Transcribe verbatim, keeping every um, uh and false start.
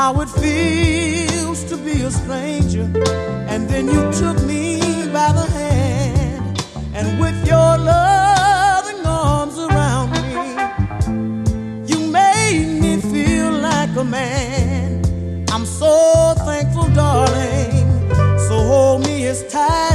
how it feels to be a stranger. And then you took me by the hand, and with your loving arms around me, you made me feel like a man. I'm so thankful, darling, so hold me as tight